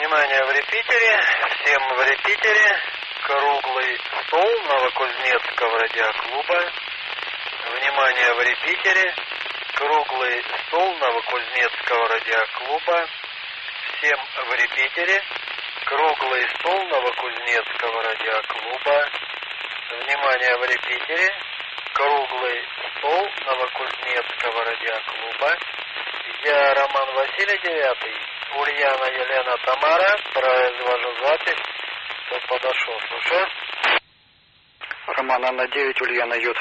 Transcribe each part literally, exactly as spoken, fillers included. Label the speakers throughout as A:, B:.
A: Внимание в репитере, всем в репитере, круглый стол Новокузнецкого радиоклуба. Внимание в репитере, круглый стол Новокузнецкого радиоклуба. Всем в репитере, круглый стол Новокузнецкого радиоклуба. Внимание в репитере, круглый стол Новокузнецкого радиоклуба. Я Роман Василий Девятый, Ульяна Елена Тамара, произвожу запись. Кто подошел, слушаю.
B: Роман Анна девять, Ульяна Йод.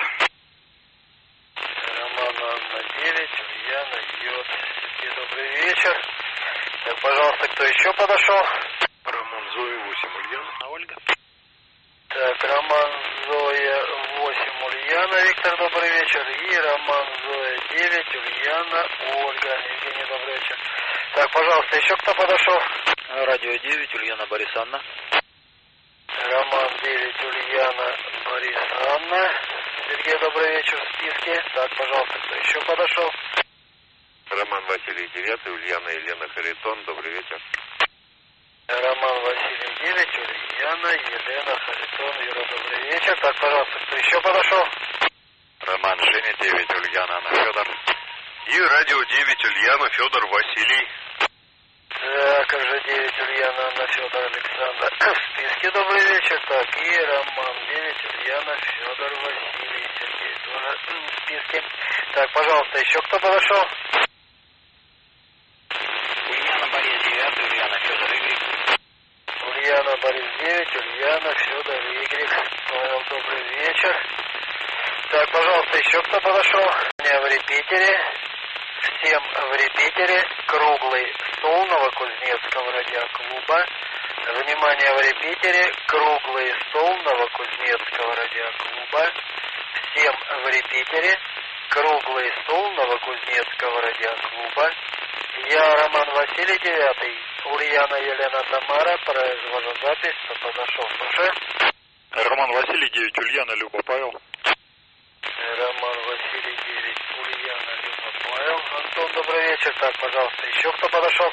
A: Роман Анна девять, Ульяна Йод. Сергей, добрый вечер. Так, пожалуйста, кто еще подошел?
C: Роман Зоя восемь, Ульяна Ольга.
A: Так, Роман Зоя восемь, Ульяна Виктор, добрый вечер. И Роман Зоя девять, Ульяна Ольга. Евгений, добрый вечер. Так, пожалуйста, еще кто подошел?
B: Радио девять, Ульяна Борис Анна.
A: Роман девять, Ульяна Борис Анна. Сергей, добрый вечер в списке. Так, пожалуйста, кто еще подошел?
C: Роман Василий девятый, Ульяна Елена Харитон, добрый вечер.
A: Роман Василий девять, Ульяна Елена Харитон, Юра, добрый вечер. Так, пожалуйста, кто еще подошел?
C: Роман Женя девять, Ульяна Анна Федор. И радио девять, Ульяна Федор Василий.
A: Так, уже девять, Ульяна Анна Федор Александр. В списке, добрый вечер. Так, и Роман девять, Ульяна Федор Василий. Сергей тоже в списке. Так, пожалуйста, еще кто подошел?
B: Ульяна Борис девять, Ульяна Федор Игорь.
A: Ульяна Борис девять, Ульяна Федор Игорь. Павел, добрый вечер. Так, пожалуйста, еще кто подошел? В репитере. Всем в репитере, круглый стол Новокузнецкого радиоклуба. Внимание в репитере, круглый стол Новокузнецкого радиоклуба. Всем в репитере, круглый стол Новокузнецкого радиоклуба. Я Роман Василий Девятый, Ульяна Елена Тамара, произвожу запись. Кто подошел, слушай.
C: Роман Василий девять, Ульяна Люба Павел.
A: Роман Василий девять, Ульяна Люба Павел. Антон, добрый вечер. Так, пожалуйста, еще кто подошел?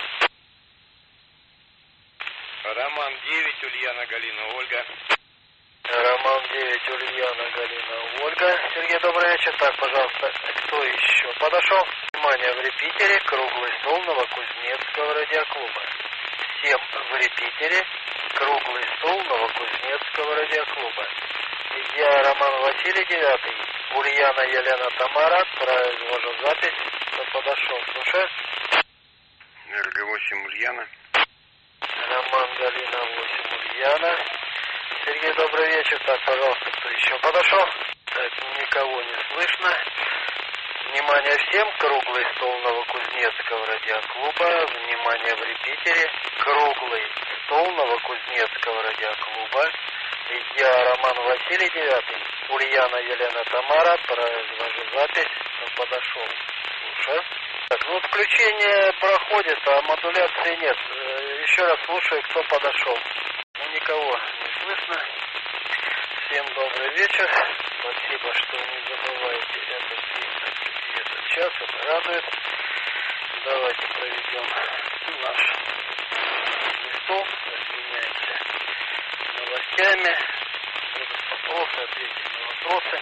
C: Роман девять, Ульяна Галина Ольга.
A: Роман девять, Ульяна Галина Ольга. Сергей, добрый вечер. Так, пожалуйста, кто еще подошел? Внимание в репитере, круглый стол Новокузнецкого радиоклуба. Всем в репитере, круглый стол Новокузнецкого радиоклуба. Я Роман Василий Девятый, Ульяна Елена Тамара, произвожу запись. Кто подошел, слушай.
C: эр гэ восемь, Ульяна.
A: Роман Галина восемь, Ульяна. Сергей, добрый вечер. Так, пожалуйста, кто еще подошел? Так, никого не слышно. Внимание всем, круглый стол Новокузнецкого радиоклуба. Внимание в репитере, круглый стол Новокузнецкого радиоклуба. Я Роман Василий Девятый, Ульяна Елена Тамара, произвожу запись. Кто подошел, слушаю. Так, ну включение проходит, а модуляции нет. Еще раз слушаю, кто подошел. Ну, никого не слышно. Всем добрый вечер. Спасибо, что не забываете этот день и этот час. Это радует. Давайте проведем наш стол. Разменяемся новостями. Будут вопросы, ответим на вопросы.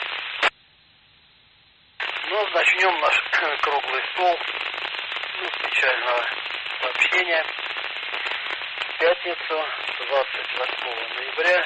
A: Ну, начнем наш круглый стол. Ну, с печального сообщения. В пятницу, двадцать восьмого ноября,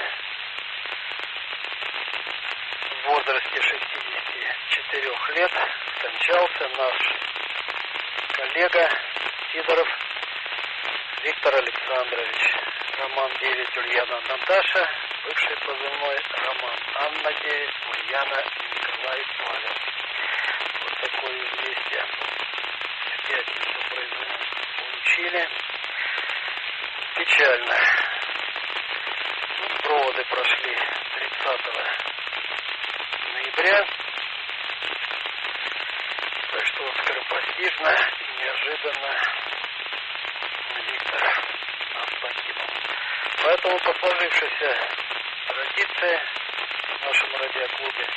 A: в возрасте шестидесяти четырёх лет скончался наш коллега Сидоров Виктор Александрович. Роман девять, Ульяна Наташа, бывший позывной Роман Анна девять, Ульяна Николай Павел. Вот такое известие в пятницу получили. Печально. Ну, проводы прошли тридцатого ноября. Так что скоропостижно и неожиданно Виктор нас покинул. Поэтому по сложившейся традиции в нашем радиоклубе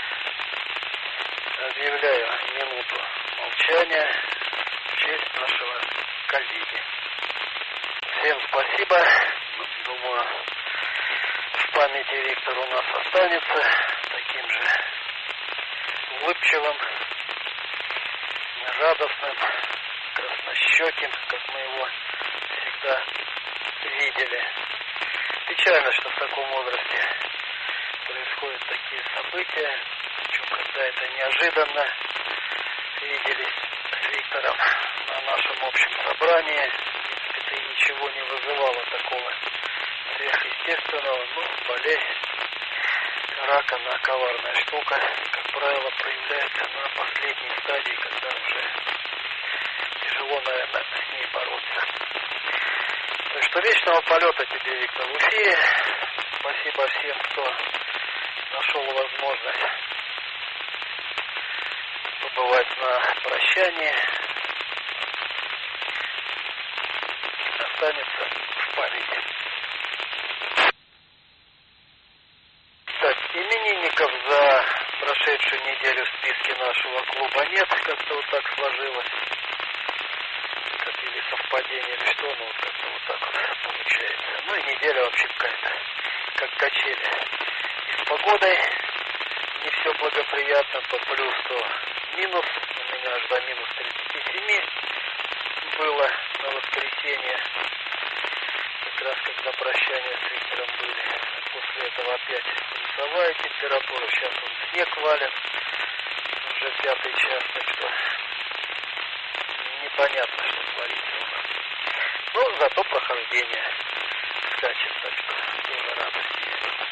A: объявляю минуту молчания в честь нашего коллеги. Всем спасибо. Думаю, в памяти Виктор у нас останется таким же улыбчивым, радостным, краснощеким, как мы его всегда видели. Печально, что в таком возрасте происходят такие события, причем когда это неожиданно. Виделись с Виктором на нашем общем собрании. В принципе, это и ничего не вызывало такого сверхъестественного. Но болезнь рака, она коварная штука, как правило, проявляется на последней стадии, когда уже тяжело, наверное, с ней бороться. Так что вечного полета тебе, Виктор, в эфире. Спасибо всем, кто нашел возможность побывать на прощании. Останется в памяти. Так, именинников за прошедшую неделю в списке нашего клуба нет. Как-то вот так сложилось. Как или совпадение, или что, ну вот как-то вот так вот получается. Ну и неделя вообще какая-то, как качели. И с погодой не все благоприятно, то плюс, то минус. У меня аж до минус тридцать семь было на воскресенье. Как раз когда прощания с Виктором были. После этого опять плюсовая температура. Сейчас он снег валит. Уже пятый час, так что непонятно, что творится у нас. Но зато прохождение скачет, так что тоже радость есть.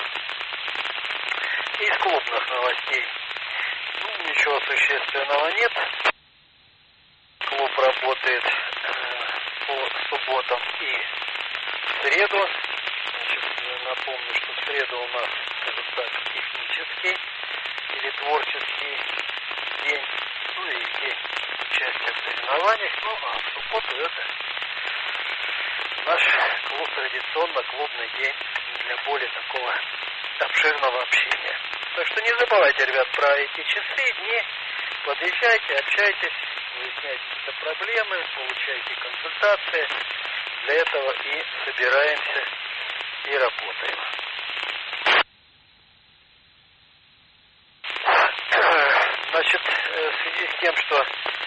A: Из клубных новостей. Ну, ничего существенного нет. Клуб работает э, по субботам и в среду. Значит, напомню, что в среду у нас, скажем так, технический или творческий день. Ну и день участия в соревнованиях. Ну, а в субботу это наш клуб, традиционно клубный день для более такого обширного общения. Так что не забывайте, ребят, про эти часы, дни. Подъезжайте, общайтесь, выясняйте какие-то проблемы, получайте консультации. Для этого и собираемся и работаем. Значит, в связи с тем, что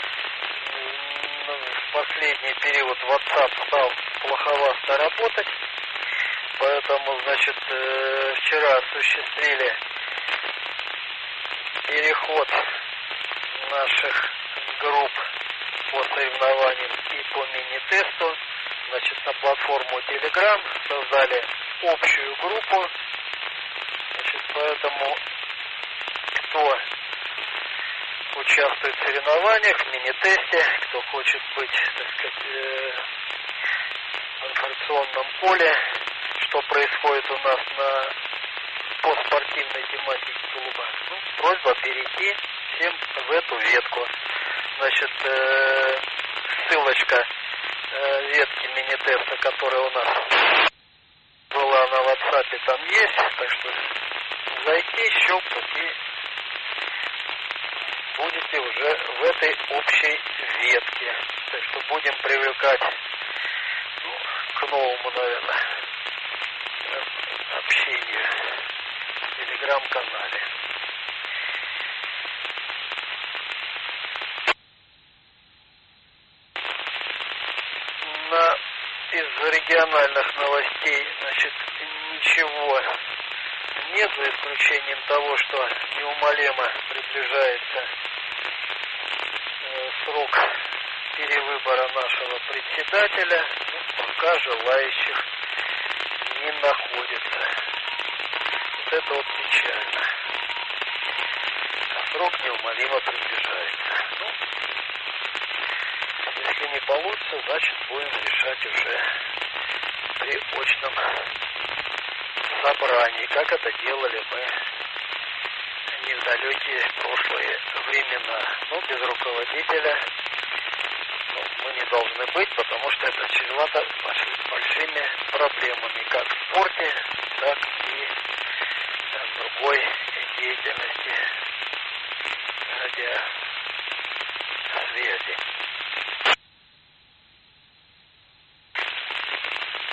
A: в последний период WhatsApp стал плоховато работать, поэтому, значит, вчера осуществили переход наших групп по соревнованиям и по мини-тесту, значит, на платформу Telegram, создали общую группу, значит, поэтому кто участвует в соревнованиях, в мини-тесте, кто хочет быть, так сказать, в информационном поле, что происходит у нас на по спортивной тематике клуба. Ну, просьба перейти всем в эту ветку. Значит, э, ссылочка э, ветки мини-теста, которая у нас была на WhatsApp, там есть. Так что зайти, щелкнуть, и будете уже в этой общей ветке. Так что будем привлекать, ну, к новому, наверное, общению в телеграм-канале. На, из региональных новостей, значит, ничего нет, за исключением того, что неумолимо приближается э, срок перевыбора нашего председателя. Ну, пока желающих не находится. Вот это вот печально. А срок неумолимо приближается. Ну, если не получится, значит, будем решать уже при очном собрании, как это делали мы не в далекие прошлые времена. Но без руководителя, ну, мы не должны быть, потому что это чревато большими проблемами, как в спорте, так и в другой деятельности радиосвязи.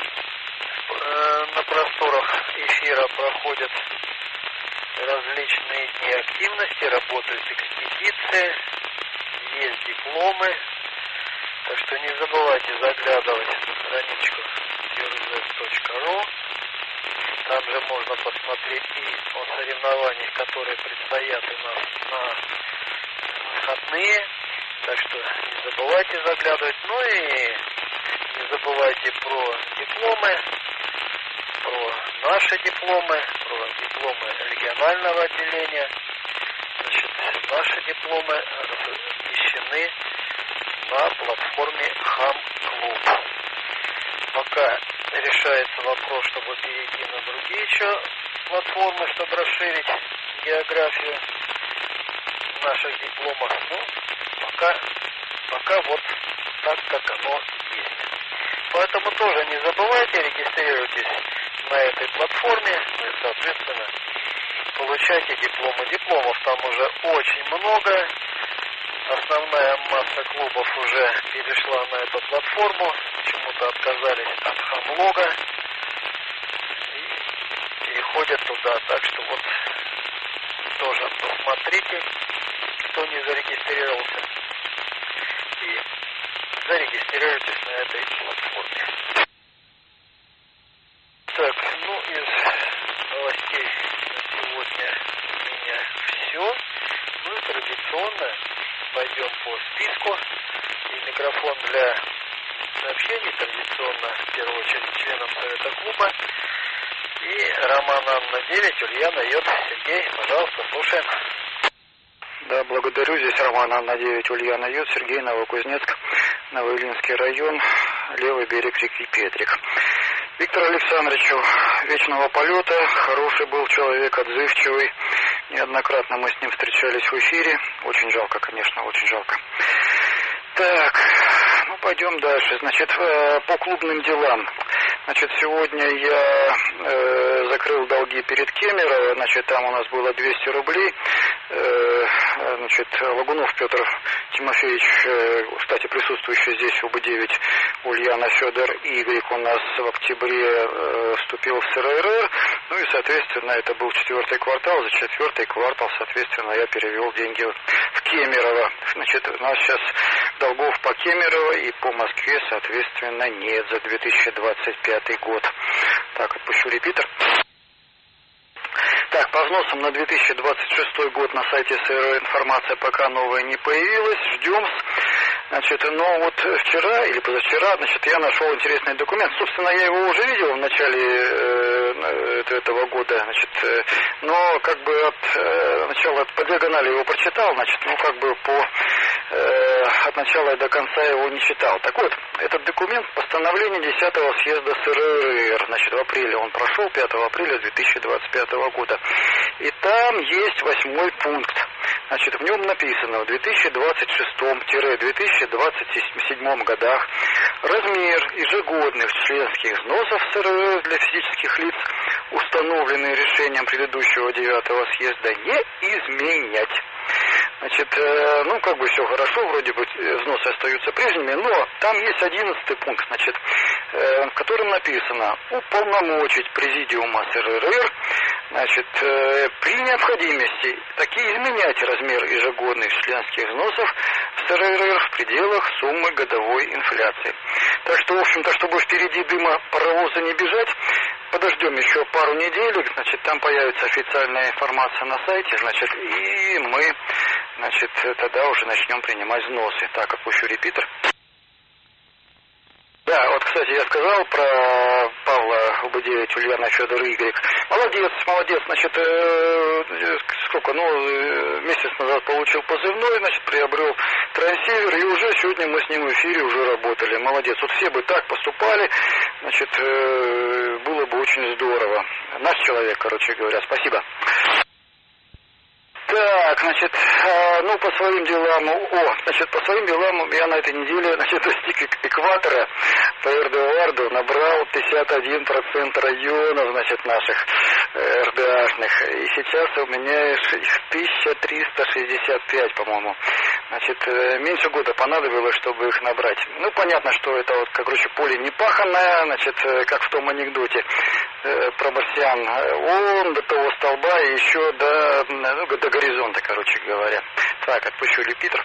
A: эфира проходят различные дни активности, работают экспедиции, есть дипломы. Так что не забывайте заглядывать на страничку юрзет точка ру. Там же можно посмотреть и о соревнованиях, которые предстоят у нас на выходные. Так что не забывайте заглядывать. Ну и не забывайте про дипломы, про наши дипломы, про дипломы регионального отделения. Значит, наши дипломы размещены на платформе Хам-клуб. Пока решается вопрос, чтобы перейти на другие еще платформы, чтобы расширить географию наших дипломов. Ну, пока, пока вот так, как оно есть. Поэтому тоже не забывайте, регистрируйтесь на этой платформе, ну и, соответственно, получайте дипломы. Дипломов там уже очень много. Основная масса клубов уже перешла на эту платформу, почему-то отказались от хамлога и переходят туда. Так что вот тоже посмотрите, кто не зарегистрировался, и зарегистрируйтесь на этой платформе. Так, ну из новостей на сегодня у меня все. Ну и традиционно пойдем по списку. И микрофон для сообщений традиционно, в первую очередь, членам Совета клуба. И Роман Анна девять, Ульяна Йод. Сергей, пожалуйста, слушаем.
D: Да, благодарю. Здесь Роман Анна девять, Ульяна Йод, Сергей, Новокузнецк, Новоильинский район, левый берег реки Петрик. Виктору Александровичу вечного полета, хороший был человек, отзывчивый. Неоднократно мы с ним встречались в эфире. Очень жалко, конечно, очень жалко. Так, ну пойдем дальше. Значит, по клубным делам. Значит, сегодня я э, закрыл долги перед Кемерово. Значит, там у нас было двести рублей. Э, значит, Лагунов Петр Тимофеевич, э, кстати, присутствующий здесь в Б девять, Ульяна, Федор и Игорь у нас в октябре э, вступил в С Р Р Р. Ну и, соответственно, это был четвертый квартал. За четвертый квартал, соответственно, я перевел деньги в Кемерово. Значит, у нас сейчас долгов по Кемерово и по Москве, соответственно, нет за две тысячи двадцать пятый год. Так, отпущу репитер. Так, по взносам на две тысячи двадцать шестой год на сайте С Р Р информация пока новая не появилась. Ждем. Значит, но вот вчера или позавчера, значит, я нашел интересный документ. Собственно, я его уже видел в начале э, этого года, значит, э, но как бы от э, начала, по диагонали его прочитал, значит, ну как бы по э, от начала и до конца его не читал. Так вот, этот документ постановление десятого съезда С Р Р Р, значит, в апреле он прошел, пятого апреля две тысячи двадцать пятого года. И там есть восьмой пункт. Значит, в нем написано в две тысячи двадцать шестом — две тысячи двадцать седьмом годах размер ежегодных членских взносов С Р Р Р для физических лиц, установленный решением предыдущего девятого съезда, не изменять. Значит, э, ну, как бы все хорошо, вроде бы взносы остаются прежними, но там есть одиннадцатый пункт, значит, э, в котором написано уполномочить президиума С Р Р Р, значит, э, при необходимости таки изменять размер ежегодных членских взносов в С Р Р Р в пределах суммы годовой инфляции. Так что, в общем-то, чтобы впереди дыма паровоза не бежать, подождем еще пару недель, значит, там появится официальная информация на сайте, значит, и мы, значит, тогда уже начнем принимать взносы. Так, отпущу репитер. Да, вот, кстати, я сказал про Павла Б девять, Ульяна, Федор, Игорь. Молодец, молодец, значит, э, сколько, ну, месяц назад получил позывной, значит, приобрел трансивер, и уже сегодня мы с ним в эфире уже работали. Молодец, вот все бы так поступали, значит, э, было бы очень здорово. Наш человек, короче говоря, спасибо. Так, значит, ну, по своим делам, о, значит, по своим делам я на этой неделе, значит, достиг экватора по Р Д Варду, набрал пятьдесят один процент районов, значит, наших эр дэ ашных, и сейчас у меня их тысяча триста шестьдесят пять, по-моему. Значит, меньше года понадобилось, чтобы их набрать. Ну, понятно, что это вот, как, короче, поле не паханное, значит, как в том анекдоте. э, про марсиан. Он до того столба и еще до, ну, до горизонта, короче говоря. Так, отпущу Юпитер.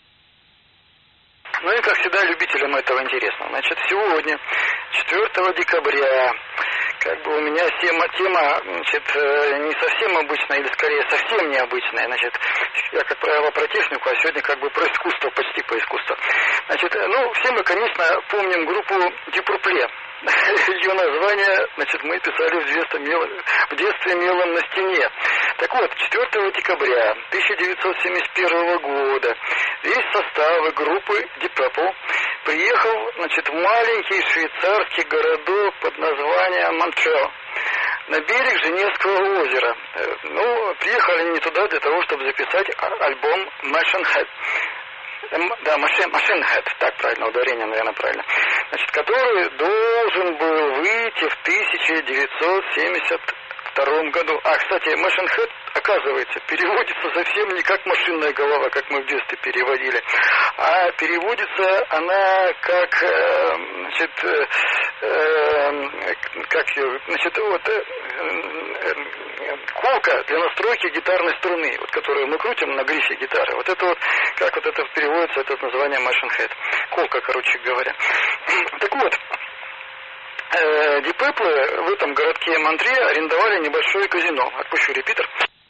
D: Ну и, как всегда, любителям этого интересно. Значит, сегодня, четвёртого декабря, как бы у меня тема, тема, значит, не совсем обычная, или скорее совсем необычная. Значит, я, как правило, про технику, а сегодня как бы про искусство, почти по искусству. Значит, ну, все мы, конечно, помним группу Deep Purple. Ее название, значит, мы писали в детстве, мелом, в детстве мелом на стене. Так вот, четвёртого декабря тысяча девятьсот семьдесят первого года весь состав группы Deep Purple приехал, значит, в маленький швейцарский городок под названием Монтреал на берег Женевского озера. Ну, приехали не туда для того, чтобы записать альбом Machine Head. Да, Machine Head, так правильно, ударение, наверное, правильно. Значит, который должен был выйти в тысяча девятьсот семьдесят втором году. А, кстати, Machine Head, оказывается, переводится совсем не как машинная голова, как мы в детстве переводили, а переводится она как, э, значит, э, как ее, значит, вот, э, э, колка для настройки гитарной струны, вот, которую мы крутим на грифе гитары. Вот это вот, как вот это переводится, это название Machine Head. Колка, короче говоря. Так вот, Deep Purple в этом городке Монтре арендовали небольшое казино. Отпущу репитер.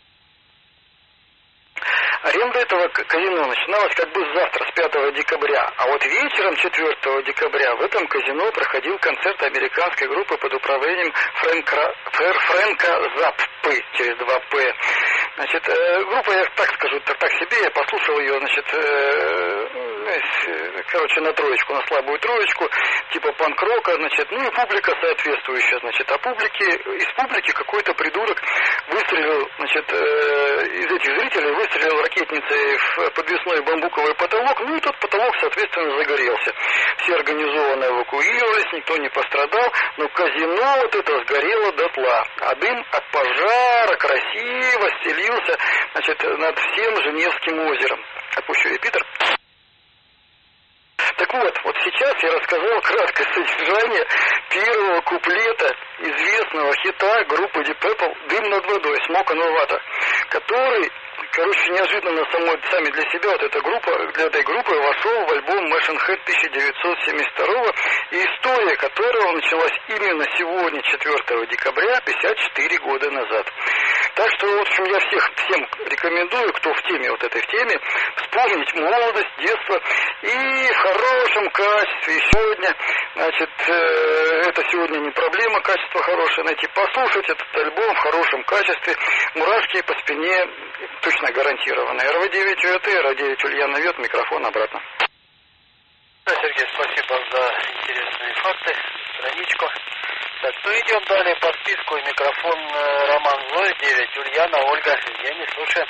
D: Аренда этого казино начиналась как бы завтра, с пятого декабря. А вот вечером четвёртого декабря в этом казино проходил концерт американской группы под управлением Фрэнка, Фрэнка Заппы, через два П. Значит, группа, я так скажу, так, так себе, я послушал ее, значит, короче, на троечку, на слабую троечку, типа панк-рока, значит, ну и публика соответствующая, значит, а публики, из публики какой-то придурок выстрелил, значит, из этих зрителей выстрелил ракетницей в подвесной бамбуковый потолок, ну и тот потолок, соответственно, загорелся. Все организованно эвакуировались, никто не пострадал, но казино вот это сгорело дотла, а дым от пожара красиво стелился, значит, над всем Женевским озером. Отпущу репитер. Так вот, вот сейчас я рассказал краткое содержание первого куплета известного хита группы Deep Purple «Дым над водой», «Smoke on Water», который, короче, неожиданно самой, сами для себя вот эта группа, для этой группы вошел в альбом Machine Head тысяча девятьсот семьдесят второго, и история которого началась именно сегодня, четвёртого декабря, пятьдесят четыре года назад. Так что, в общем, я всех, всем рекомендую, кто в теме, вот этой в теме, вспомнить молодость, детство, и в хорошем качестве. И сегодня, значит, э, это сегодня не проблема, качество хорошее найти. Послушать этот альбом в хорошем качестве, мурашки по спине точно гарантированы. эр вэ девять ю тэ, эр вэ девять Ульяна Вет, микрофон обратно.
A: Да, Сергей, спасибо за интересные факты, страничку. Так, ну идем далее, подписку и микрофон Роман Зоя, девять, Ульяна, Ольга, Евгений, слушаем.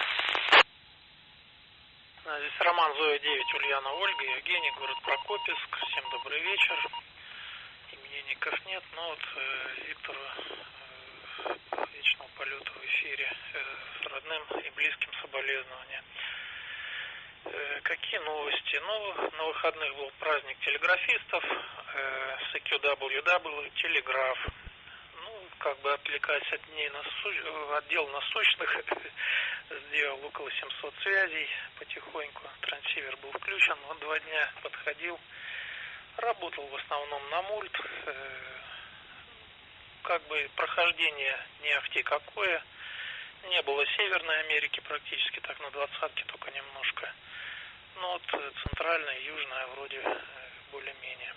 E: Здесь Роман Зоя, девять, Ульяна, Ольга, Евгений, город Прокопьевск. Всем добрый вечер. Именинников нет, но вот э, Виктору э, вечного полета в эфире э, с родным и близким соболезнования. Э, какие новости? Ну, на выходных был праздник телеграфистов, э, си кью дабл ю дабл ю, телеграф. Ну, как бы отвлекаясь от дней насу... отдел насущных, сделал около семьсот связей потихоньку. Трансивер был включен, он два дня подходил. Работал в основном на мульт. Э, как бы прохождение не ахти какое. Не было Северной Америки практически, так на двадцатке только немножко. Но вот центральная, южная вроде более-менее.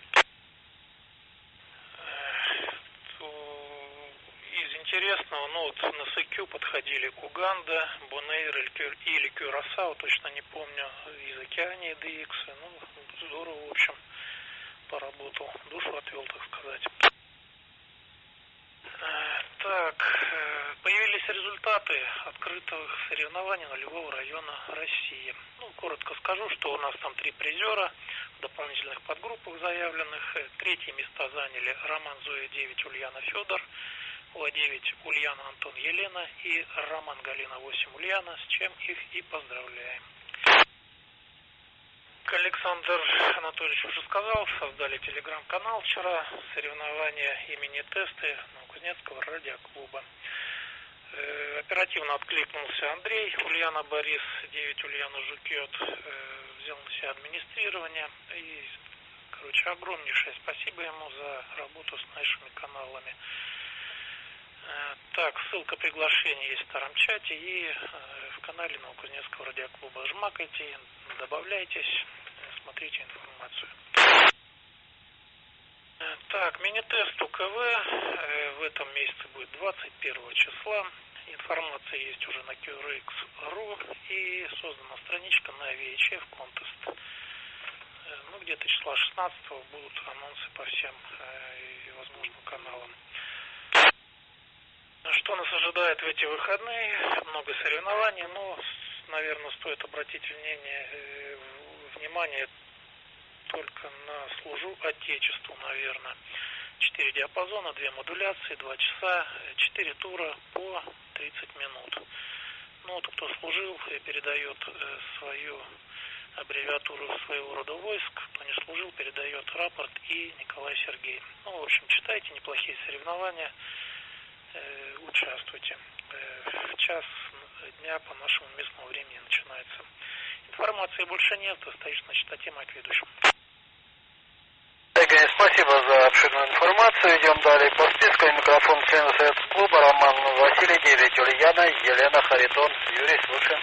E: Из интересного, ну вот на си кью подходили Уганда, Бонэйр или Кюрасао, точно не помню, из Океании ди икс. Ну, здорово, в общем, поработал, душу отвел, так сказать. Так, появились результаты открытых соревнований нулевого района России. Ну, коротко скажу, что у нас там три призера в дополнительных подгруппах заявленных. Третьи места заняли Роман Зоя девять, Ульяна Федор, О девять Ульяна Антон Елена и Роман Галина восемь Ульяна, с чем их и поздравляем. Александр Анатольевич уже сказал, создали телеграм-канал вчера, соревнования имени Тесты Новокузнецкого радиоклуба. Э, оперативно откликнулся Андрей Ульяна Борис, девять Ульяна Жукет, э, взял на себя администрирование. И, короче, огромнейшее спасибо ему за работу с нашими каналами. Э, так, ссылка приглашения есть в старом чате и э, в канале Новокузнецкого радиоклуба. Жмакайте, добавляйтесь, смотрите информацию. Так, мини-тест УКВ э, в этом месяце будет двадцать первого числа. Информация есть уже на кью эр икс точка ру и создана страничка на ви эйч эф Contest. Э, ну, где-то числа шестнадцатого будут анонсы по всем э, возможным каналам. Что нас ожидает в эти выходные? Много соревнований, но, наверное, стоит обратить внимание, э, внимание только на «Служу Отечеству», наверное. Четыре диапазона, две модуляции, два часа, четыре тура по тридцать минут. Ну вот кто служил и передает э, свою аббревиатуру своего рода войск, кто не служил, передает рапорт и Николай Сергей. Ну, в общем, читайте, неплохие соревнования, э, участвуйте. Э, в час дня по нашему местному времени начинается. Информации больше нет, остаюсь на частоте, моих ведущих.
A: Спасибо за обширную информацию. Идем далее по списку. Микрофон члена Совета клуба Роман Василий, девять Ульяна, Елена Харитон. Юрий, слушаем.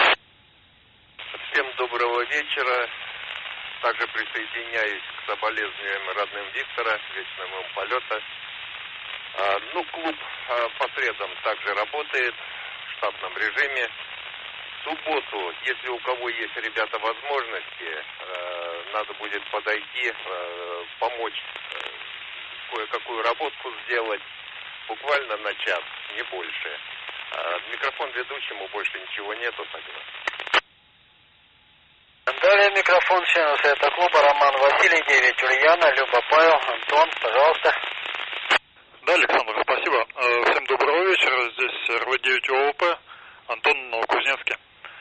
C: Всем доброго вечера. Также присоединяюсь к соболезнованиям родным Виктора, вечного ему полета. А, ну, клуб а, по средам также работает в штатном режиме. В субботу, если у кого есть, ребята, возможности, э, надо будет подойти, э, помочь э, кое-какую работку сделать, буквально на час, не больше. Э, микрофон ведущему, больше ничего нету, согласен.
A: Далее микрофон члена Совета клуба Роман Василий, девять Ульяна, Люба Павел, Антон, пожалуйста.
F: Да, Александр, спасибо. Всем доброго вечера. Здесь эр вэ девять о о пэ, Антон, Новокузнецкий.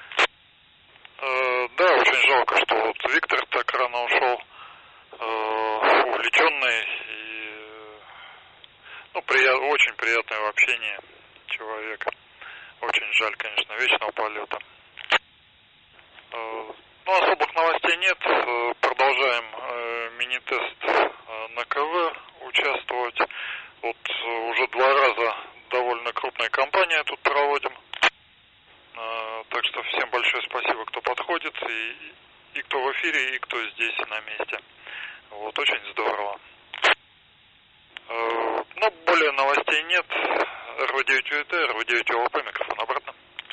F: Да, очень жалко, что вот Виктор так рано ушел, увлеченный и ну, прият, очень приятное в общении человек. Очень жаль, конечно, вечного полета. Ну, особых новостей нет. Продолжаем мини-тест на ка вэ участвовать. Вот уже два раза довольно крупная компания тут проводим. Так что всем большое спасибо, кто подходит, и, и кто в эфире, и кто здесь на месте. Вот, очень здорово. Но более новостей нет. эр вэ девять ю и тэ, эр вэ девять о о пэ, микрофон обратно.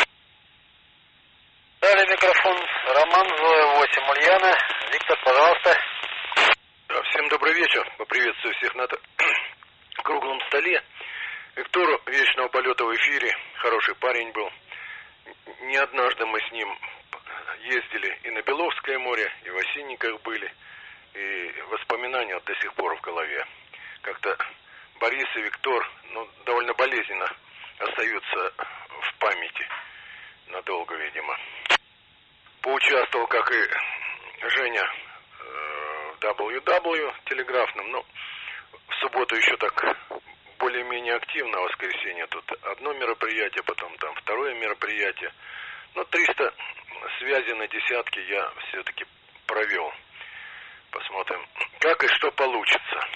A: Далее микрофон Роман, Зоя, восемь Ульяна. Виктор, пожалуйста.
G: Всем добрый вечер. Поприветствую всех на круглом столе. Виктору вечного полета в эфире. Хороший парень был. Не однажды мы с ним ездили и на Беловское море, и в Осинниках были, и воспоминания до сих пор в голове. Как-то Борис и Виктор, ну, довольно болезненно остаются в памяти. Надолго, видимо. Поучаствовал, как и Женя, в дабл ю дабл ю телеграфном, но в субботу еще так более-менее активно, в воскресенье тут одно мероприятие, потом там второе мероприятие. Но триста связей на десятки я все-таки провел. Посмотрим, как и что получится.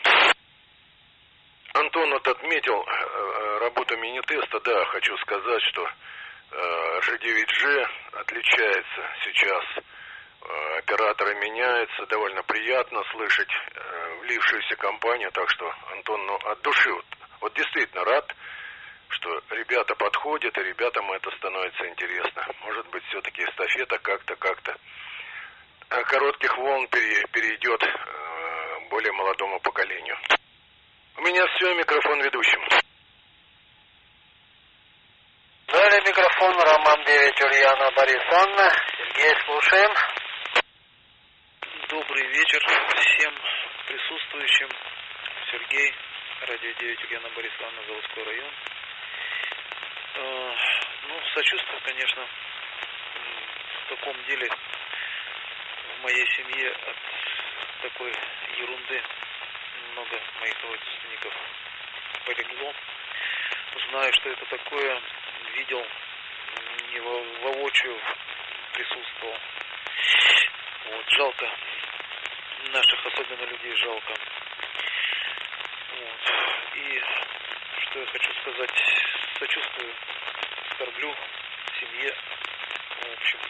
G: Антон вот отметил э, работу мини-теста. Да, хочу сказать, что э, жэ девять жэ отличается сейчас. Э, операторы меняются. Довольно приятно слышать э, влившуюся компанию. Так что, Антон, ну, от души вот. Вот действительно рад, что ребята подходят, и ребятам это становится интересно. Может быть, все-таки эстафета как-то, как-то коротких волн перейдет э, более молодому поколению. У меня все, микрофон ведущим.
A: Далее микрофон Роман, девять Ульяна, Борис, Анна. Сергей, слушаем.
H: Добрый вечер всем присутствующим. Сергей. Радио девять, Ульяна Борисовна, Заводской район. Э, ну, сочувствую, конечно, в таком деле в моей семье от такой ерунды много моих родственников полегло. Знаю, что это такое, видел, не во- воочию присутствовал. Вот, жалко. Наших особенно людей жалко. Вот. И что я хочу сказать, сочувствую, скорблю семье, в общем,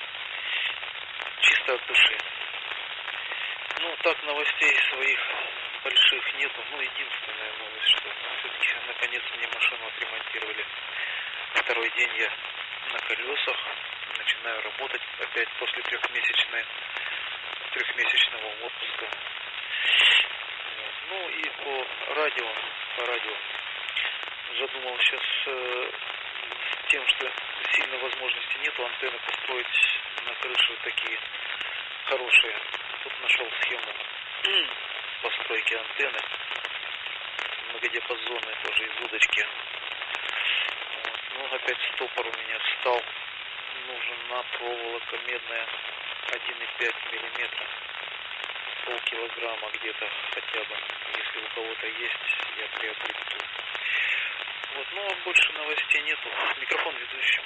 H: чисто от души. Ну, так новостей своих больших нету. Ну, единственная новость, что все-таки наконец мне машину отремонтировали. Второй день я на колесах, начинаю работать опять после трехмесячной, трехмесячного отпуска. Вот. Ну и по радио, по радио задумал сейчас э, с тем, что сильно возможности нету антенны построить на крыше такие хорошие. Тут нашел схему постройки антенны многодиапазонной, тоже из удочки. Вот. Ну, опять стопор у меня встал. Нужна проволока медная один и пять миллиметра. Полкилограмма где-то хотя бы. Если у кого-то есть, я приобрету. Вот, ну а больше новостей нету. Микрофон ведущий.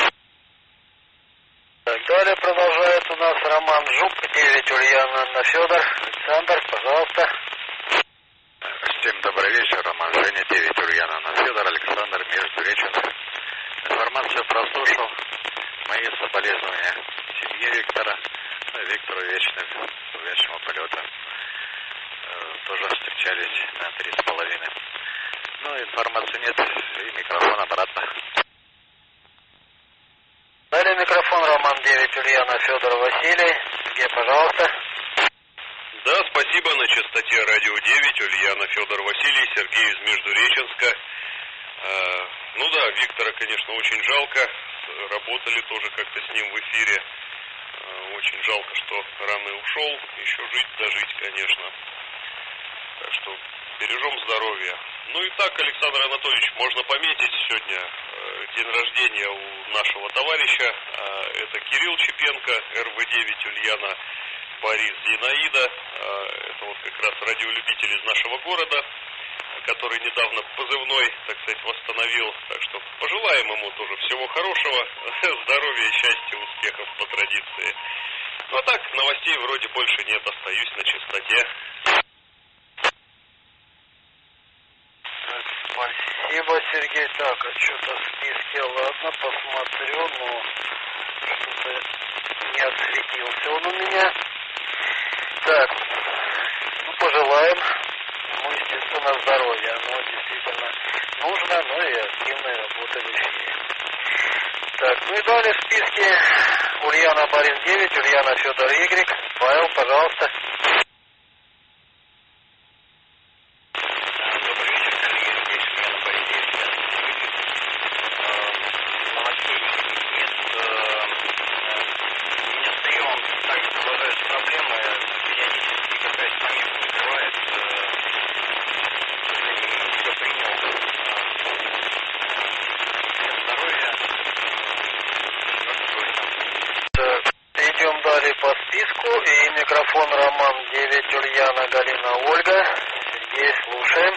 A: Так, далее продолжает у нас Роман Жук, девять Ульяна Анна Федор. Александр, пожалуйста.
I: Всем добрый вечер, Роман Женя, девять Ульяна Анна Федор, Александр, Междуреченск. Информацию прослушал. Мои соболезнования семье Виктора, ну и Виктору вечного, вечного полета. Э, тоже встречались на три с половиной. Ну, информации нет, и микрофон обратно.
A: Далее микрофон Роман девять Ульяна Федор Василий. Сергей, пожалуйста.
C: Да, спасибо. На частоте радио девять Ульяна Федор Василий, Сергей из Междуреченска. Э, ну да, Виктора, конечно, очень жалко. Работали тоже как-то с ним в эфире. Э, очень жалко, что рано ушел. Еще жить, дожить, конечно. Так что бережем здоровье. Ну и так, Александр Анатольевич, можно пометить сегодня э, день рождения у нашего товарища. Э, это Кирилл Чепенко, эр вэ девять Ульяна Борис Зинаида. Э, это вот как раз радиолюбитель из нашего города, который недавно позывной, так сказать, восстановил. Так что пожелаем ему тоже всего хорошего, здоровья, счастья, успехов по традиции. Ну а так, новостей вроде больше нет, остаюсь на чистоте.
A: Спасибо, Сергей. Так, а что-то в списке, ладно, посмотрю, но что-то не отсветился он у меня. Так, ну, пожелаем ему, естественно, здоровья. Оно действительно нужно, ну и активной работы в эфире. Так, ну и далее в списке Ульяна Борис девять, Ульяна Федор Y. Павел, пожалуйста. По списку и микрофон Роман девять Ульяна Галина Ольга. Сергей, слушаем.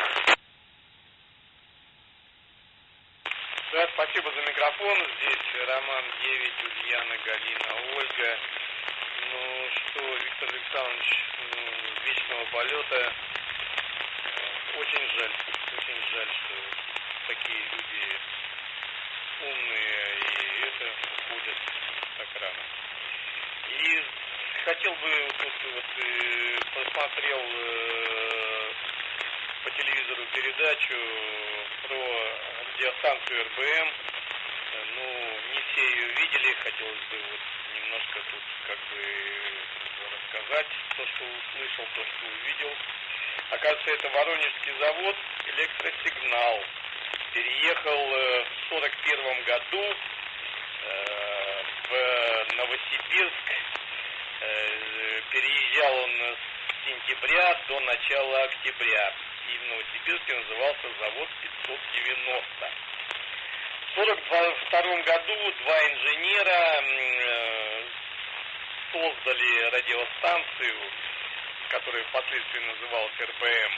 J: Да, спасибо за микрофон. Здесь Роман девять Ульяна Галина Ольга. Ну что, Виктор Александрович, ну, вечного полета. Очень жаль, очень жаль, что такие люди умные и это уходят так рано. И хотел бы, вот, вот э, посмотрел э, по телевизору передачу про радиостанцию эр бэ эм. Ну, не все ее видели, хотелось бы вот немножко тут как бы рассказать то, что услышал, то, что увидел. Оказывается, это Воронежский завод «Электросигнал». Переехал э, в сорок первом году э, в Новосибирск. Э, переезжал он с сентября до начала октября. И в Новосибирске назывался завод пятьсот девяносто. В сорок втором году два инженера э, создали радиостанцию, которая впоследствии называлась эр бэ эм,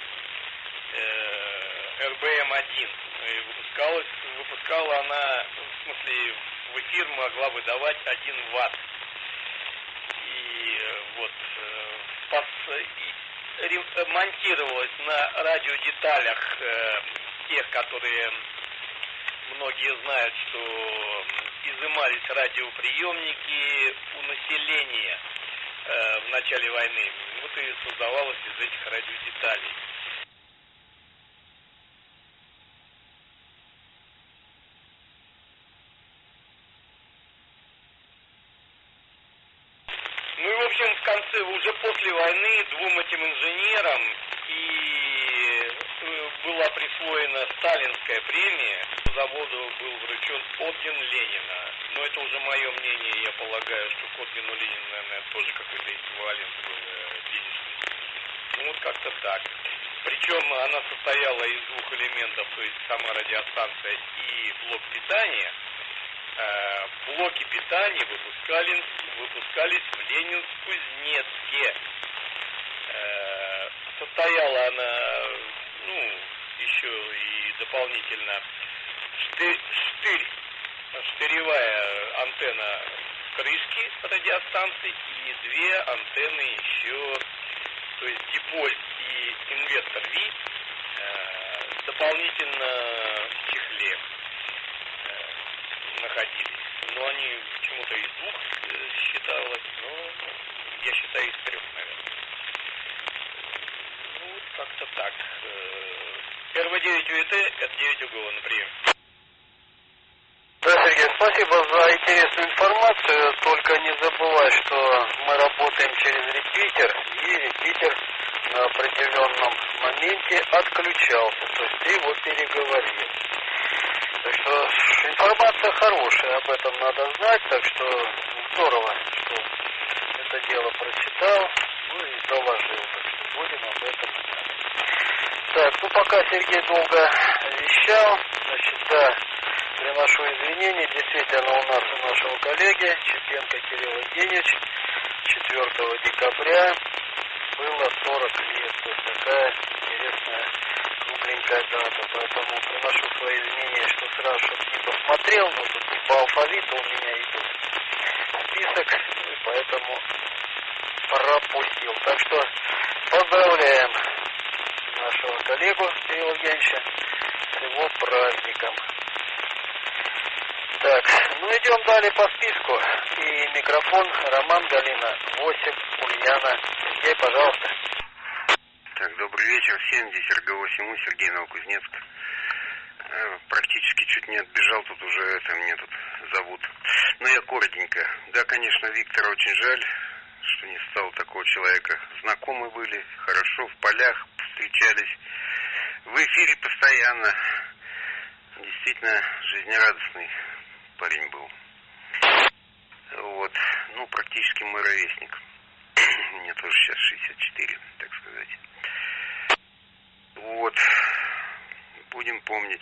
J: эр бэ эм один. И выпускалась, выпускала она, в смысле, в эфир могла выдавать один ватт. И вот пос, и, монтировалась на радиодеталях э, тех, которые многие знают, что изымались радиоприемники у населения э, в начале войны. Вот и создавалась из этих радиодеталей. Ну и, в общем, в конце, уже после войны, двум этим инженерам и была присвоена сталинская премия. Заводу был вручен орден Ленина. Но это уже мое мнение, я полагаю, что к ордену Ленина, наверное, тоже какой-то эквивалент был денежный. Ну вот как-то так. Причем она состояла из двух элементов, то есть сама радиостанция и блок питания. Блоки питания выпускались, выпускались в Ленинск-Кузнецке. Состояла она, ну, еще и дополнительно штырь, штырь, штыревая антенна крышки радиостанции и две антенны еще, то есть диполь и инвертор Ви, дополнительно в чехле находились. Но они почему-то из двух считалось, но я считаю из трех, наверное. Ну, как-то так. эр вэ девять ю и тэ, эр девять УГО, например.
A: Да, Сергей, спасибо за интересную информацию. Только не забывай, что мы работаем через репитер, и репитер на определенном моменте отключался. То есть ты его переговорил. Так что информация хорошая, об этом надо знать, так что здорово, что это дело прочитал, ну и доложил, так что будем об этом знать. Так, ну пока Сергей долго вещал, значит, да, приношу извинения, действительно у нас, у нашего коллеги Чепенко Кирилл Евгеньевич четвёртого декабря было сорок лет, то есть такая интересная кругленькая дата, поэтому приношу свои извинения, что сразу чтобы не посмотрел, но тут по алфавиту у меня идет список, и поэтому пропустил. Так что поздравляем нашего коллегу Кирилла Евгеньевича с его праздником. Так, ну идем далее по списку. И микрофон Роман, Галина, восемь, Ульяна. Сергей, пожалуйста.
K: Так, добрый вечер всем. Здесь эр гэ восемь У, Сергей, Новокузнецк. Практически чуть не отбежал, тут уже это мне тут зовут. Но я коротенько. Да, конечно, Виктора очень жаль, что не стало такого человека. Знакомы были, хорошо в полях встречались. В эфире постоянно. Действительно жизнерадостный парень был. Вот. Ну, практически мой ровесник. Мне тоже сейчас шестьдесят четыре, так сказать. Вот. Будем помнить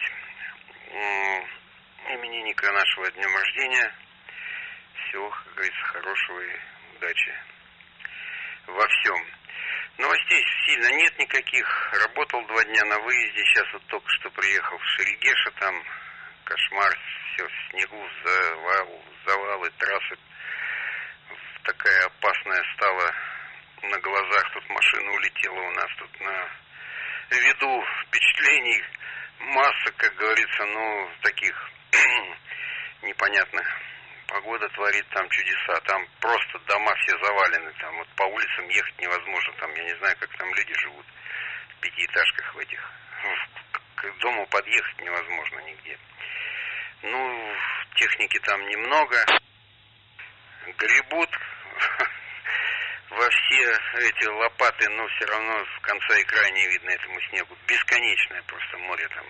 K: именинника нашего днем рождения. Всего, как говорится, хорошего и удачи во всем. Новостей сильно нет никаких. Работал два дня на выезде. Сейчас вот только что приехал в Шерегеша. Там кошмар. Все в снегу, завал, завалы, трассы. Такая опасная стала. На глазах тут машина улетела у нас. Тут на виду впечатлений масса, как говорится, ну, таких непонятных. Погода творит там чудеса. Там просто дома все завалены. Там вот по улицам ехать невозможно. Там, я не знаю, как там люди живут в пятиэтажках в этих. К дому подъехать невозможно нигде. Ну, техники там немного. Гребут во все эти лопаты, но все равно в конце и края не видно этому снегу. Бесконечное просто море там.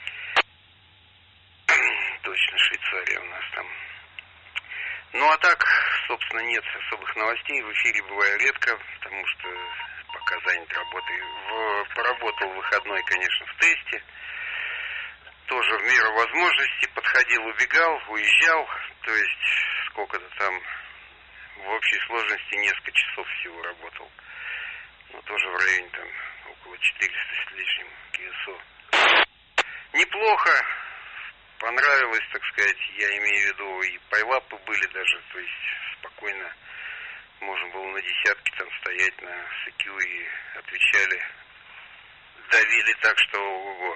K: Точно Швейцария у нас там. Ну, а так, собственно, нет особых новостей. В эфире бываю редко, потому что пока занят работой. В, поработал выходной, конечно, в тесте. Тоже в меру возможностей подходил, убегал, уезжал. То есть, сколько-то там в общей сложности несколько часов всего работал. Ну, тоже в районе там около четыреста с лишним КСО. Неплохо. Понравилось, так сказать, я имею в виду, и пайлапы были даже, то есть спокойно можно было на десятке там стоять на СКЮ и отвечали, давили так, что ого-го.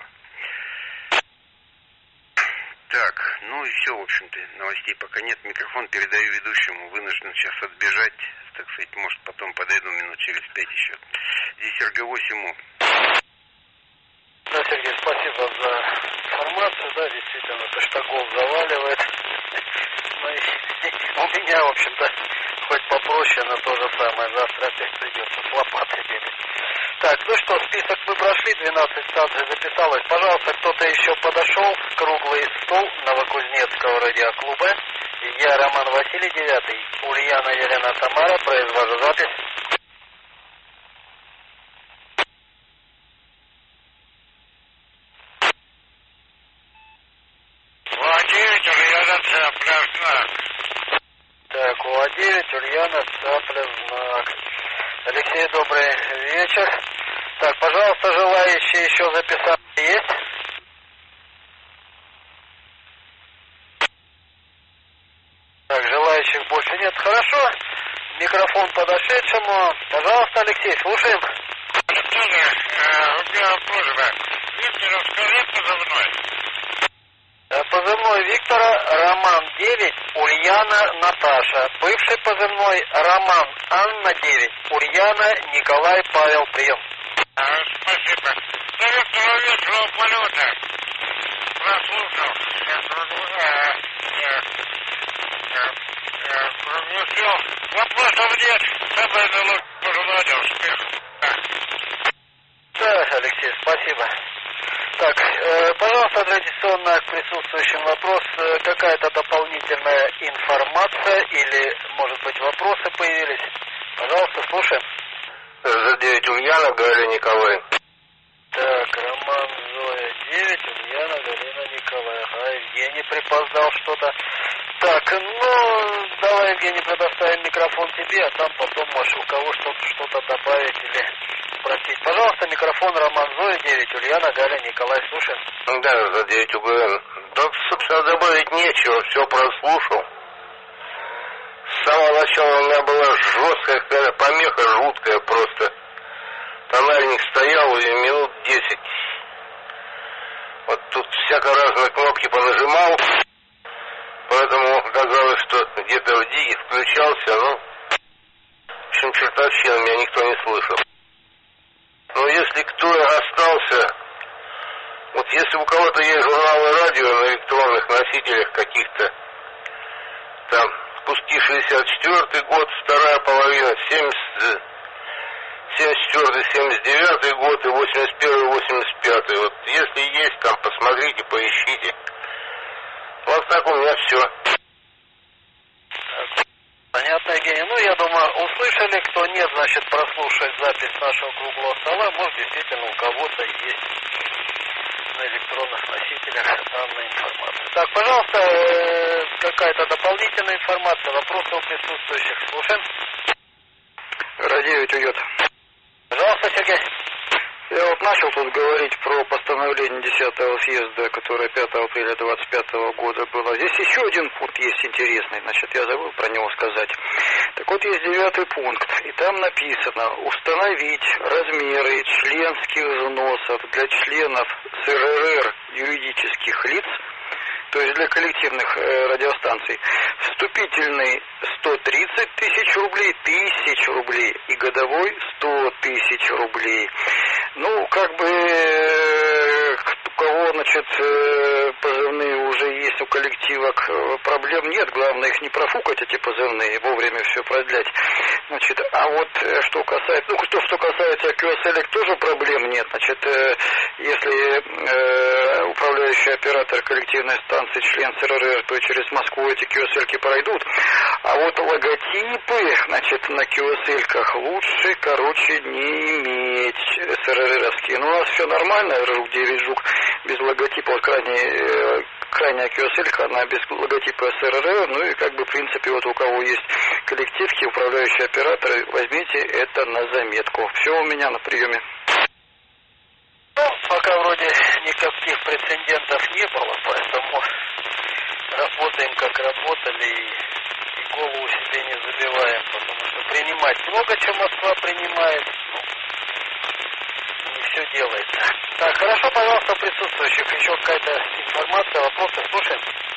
K: Так, ну и все, в общем-то, новостей пока нет, микрофон передаю ведущему, вынужден сейчас отбежать, так сказать, может потом подойду минут через пять еще. Здесь эр гэ восемь У.
A: Да, Сергей, спасибо за информацию. Да, действительно, Таштагол заваливает. Ну, и, у меня, в общем-то, хоть попроще, но то же самое. Завтра опять придется с лопатой бегать. Так, ну что, список мы прошли, двенадцать станций записалось. Пожалуйста, кто-то еще подошел. Круглый стол Новокузнецкого радиоклуба. Я, Роман Василий, девятый. Ульяна Елена Тамара, произвожу запись. Так, у А девять, Ульяна, цапля, знак. Алексей, добрый вечер. Так, пожалуйста, желающие еще записаться есть? Так, желающих больше нет. Хорошо. Микрофон подошедшему. Пожалуйста, Алексей, слушаем.
L: Александр, э, у меня просьба. Виктор, расскажи позывной.
A: Позывной Виктора Роман девять, Ульяна Наташа. Бывший позывной Роман Анна девять, Ульяна Николай Павел. Прием.
L: А, спасибо. До Виктора вечерного полета. Прослушал. Круглосел. Вопросов нет. Самое наилучшее пожелание. Успеха.
A: Да, Алексей, спасибо. Так, э, пожалуйста, традиционно к присутствующим вопрос. Э, какая-то дополнительная информация или, может быть, вопросы появились? Пожалуйста, слушаем.
K: За девять Ульяна, Галя Николай.
A: Так, Роман Зоя девять, Ульяна Галина Николай. Ага, Евгений припоздал что-то. Так, ну, давай, Евгений, предоставим микрофон тебе, а там потом можешь у кого что-то что-то добавить или спросить. Пожалуйста, микрофон Роман Зоя девять, Ульяна Галя Николай, слушаем.
K: Да, за девять УГН. Да, собственно, добавить нечего, все прослушал. С самого начала у меня была жесткая какая-то помеха, жуткая просто. Тональник стоял и минут десять. Вот тут всяко разные кнопки понажимал. Поэтому казалось, что где-то в диге включался, но в общем, чертовщина, меня никто не слышал. Но если кто остался, вот если у кого-то есть журналы радио на электронных носителях каких-то, там, пуски шестьдесят четвёртый год, вторая половина, семьдесят, семьдесят четвёртый семьдесят девятый год и восемьдесят первый восемьдесят пятый. Вот если есть, там, посмотрите, поищите. Вот так у меня все.
A: Понятно, Евгений. Ну, я думаю, услышали. Кто нет, значит, прослушать запись нашего круглого стола. Может, действительно, у кого-то есть на электронных носителях данная информация. Так, пожалуйста, э, какая-то дополнительная информация, вопросы у присутствующих. Слушаем.
D: Радио уйдет.
A: Пожалуйста, Сергей.
D: Я вот начал тут говорить про постановление десятого съезда, которое пятого апреля двадцать пятого года было. Здесь еще один пункт есть интересный, значит, я забыл про него сказать. Так вот, есть девятый пункт, и там написано: установить размеры членских взносов для членов эс эр эр эр юридических лиц, то есть для коллективных э, радиостанций, вступительный сто тридцать тысяч рублей, тысяч рублей, и годовой сто тысяч рублей. Ну, как бы, э, у кого, значит, э, позывные уже есть у коллектива, проблем нет, главное их не профукать, эти позывные, вовремя все продлять. Значит, а вот что касается, ну, то, что касается кью эс эл, тоже проблем нет. Значит, э, если э, управляющий оператор коллективной станции член эс эр эр эр, то через Москву эти кью эс эл-ки пройдут. А вот логотипы, значит, на кью эс эл-ках лучше, короче, не иметь эс эр эр эр-овские. Ну, у нас все нормально, жук девять жук, без логотипа, вот крайне, крайняя кью эс эль, она без логотипа эс эр эр эр, ну и как бы в принципе вот у кого есть коллективки, управляющие операторы, возьмите это на заметку. Все у меня на приеме.
A: Ну, пока вроде никаких прецедентов не было, поэтому работаем как работали и, и голову себе не забиваем, потому что принимать много, чем Москва принимает, ну, не все делается. Так, хорошо, пожалуйста, присутствующих, еще какая-то информация, вопросы, слушаем.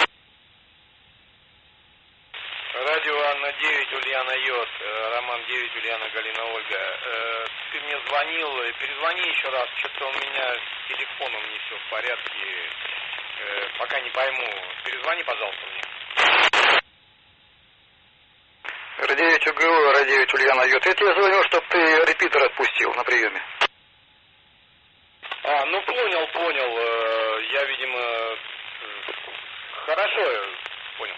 J: Радио Анна девять, Ульяна Йод, Роман девять, Ульяна Галина Ольга. Э, ты мне звонил, перезвони еще раз, что-то у меня с телефоном не все в порядке, э, пока не пойму. Перезвони, пожалуйста, мне.
D: эр девять УГУ, эр девять Ульяна Йод. Я тебе звонил, чтобы ты репитер отпустил на приеме.
J: А, ну понял, понял. Э, я, видимо, э, хорошо, понял.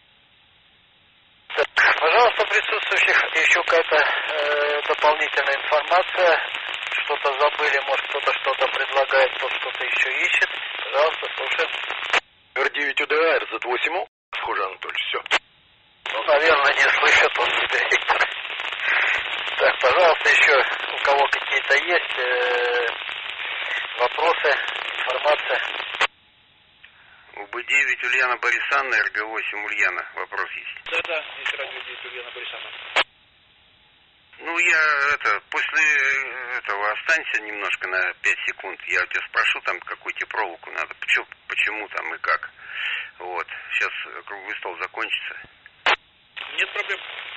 A: Так, пожалуйста, присутствующих, еще какая-то э, дополнительная информация, что-то забыли, может кто-то что-то предлагает, кто что-то еще ищет, пожалуйста, слушаем.
G: эр девять ю дэ а, эр зет восемь, схоже, Анатолий, все.
A: Ну, наверное, не слышит он тебя, Виктор. Так, пожалуйста, еще у кого какие-то есть э, вопросы, информация?
K: У бэ девять Ульяна Борисанна, эр гэ восемь Ульяна. Вопрос есть?
H: Да-да, есть радио девять Ульяна Борисанна.
K: Ну, я, это, после этого останься немножко на пять секунд. Я у тебя спрошу, там, какую тебе проволоку надо, почему, почему там и как. Вот. Сейчас круглый стол закончится.
H: Нет проблем.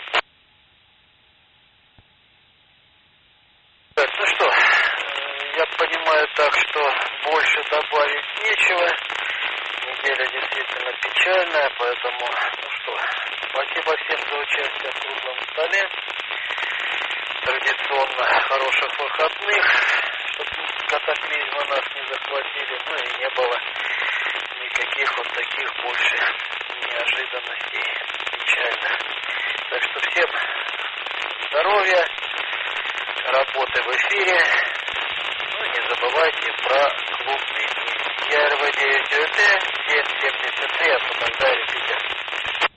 A: Так, ну что, я понимаю так, что больше добавить нечего. Неделя действительно печальная, поэтому, ну что, спасибо всем за участие в круглом столе. Традиционно хороших выходных, чтобы катаклизмы нас не захватили, ну и не было никаких вот таких больше неожиданностей. Печально. Так что всем здоровья, работы в эфире, ну не забывайте про клубные дни. Я эр вэ девять ю тэ семь семьдесят три, освобождаю репетитор.